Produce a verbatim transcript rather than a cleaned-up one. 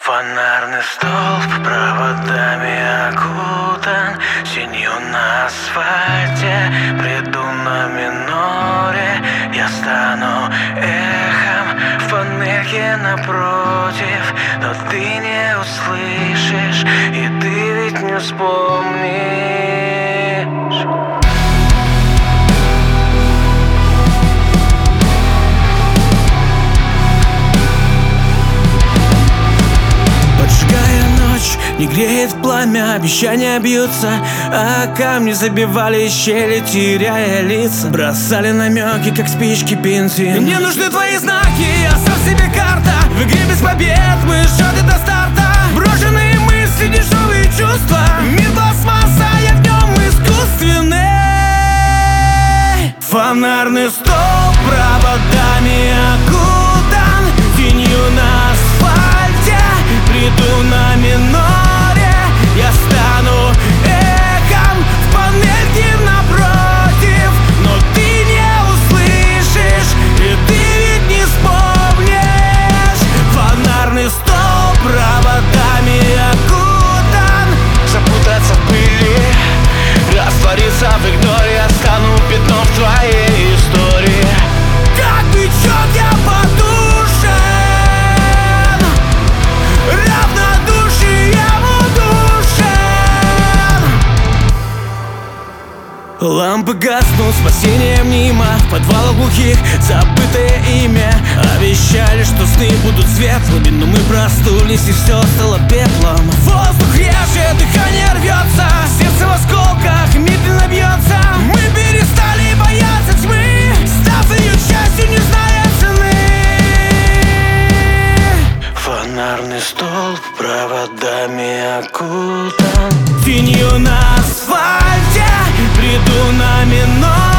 Фонарный столб проводами окутан, синью на асфальте, приду на миноре. Я стану эхом в панельке напротив, но ты не услышишь, и ты ведь не вспомнишь. Не греет пламя, обещания бьются, а камни забивали щели, теряя лица. Бросали намеки, как спички бензин. Мне нужны твои знаки, оставь себе карта. В игре без побед мы счеты до старта. Брошенные мысли, дешевые чувства. Мир пластмасса, я в нем искусственный. Фонарный столб проводами окутан, тенью на асфальте, приду на миноре. Я стану эхом в панельке напротив, но ты не услышишь, и ты ведь не вспомнишь. Фонарный столб проводами окутан. Запутаться в пыли, раствориться в игноре. Я стану пятном в твоей истории. Как бичок я подушен, равнодушие лампы гаснут, спасение мимо. В подвалах глухих забытое имя. Обещали, что сны будут светлыми, но мы проснулись и все стало пеплом. Воздух реже, дыхание рвется, сердце в осколках медленно бьется. Мы перестали бояться тьмы, став ее частью, не зная цены. Фонарный столб проводами окутан, тенью на асфальте, приду на минор.